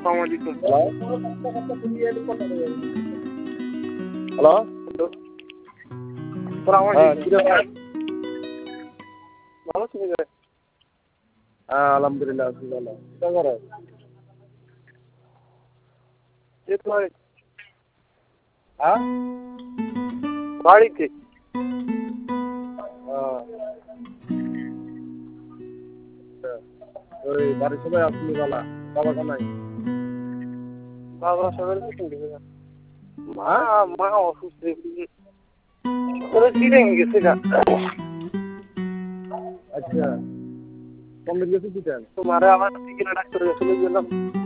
আসসালামু আলাইকুম। হ্যালো আসসালামু হ্যাঁ আলাইকুম। কিরে ভাই? ভালো আছেন ভাই? হ্যাঁ আলহামদুলিল্লাহ আছি ভালো। কি করে? এই তো ভাই হ্যাঁ বাড়িতে। ওই বাড়ির সবাই আসলি বালা বাবা কানাই বাবা সকালে মিটিং দিবে না। মা অসুস্থ ওরা চিড়েন গেছে গা। আচ্ছা কমপ্লিট গেছে কি তো মারে আবার ডাক্তারের কাছে নিয়ে গেলাম।